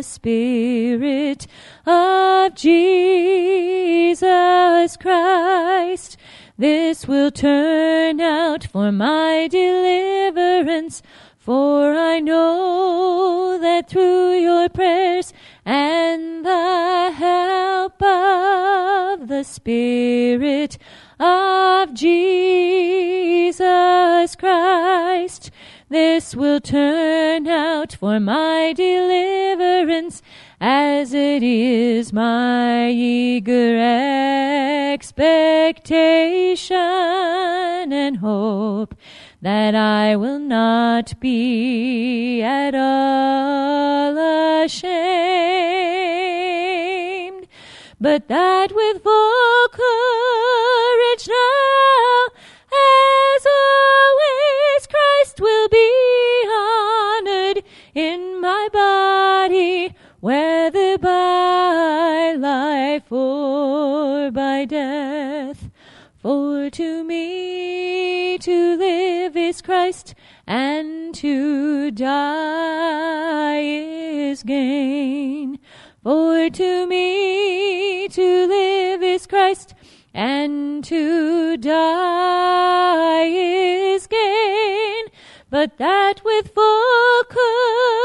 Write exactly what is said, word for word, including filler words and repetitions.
Spirit of Jesus Christ. This will turn out for my deliverance, for I know that through your prayers and the help of the Spirit of Jesus Christ, this will turn out for my deliverance, as it is my eager expectation and hope that I will not be at all ashamed, but that with full courage now, as always, Christ will be honored in my body, whether by life or by death. For to me to live is Christ, and to die is gain. For to me to live is Christ, and to die is gain. But that with full courage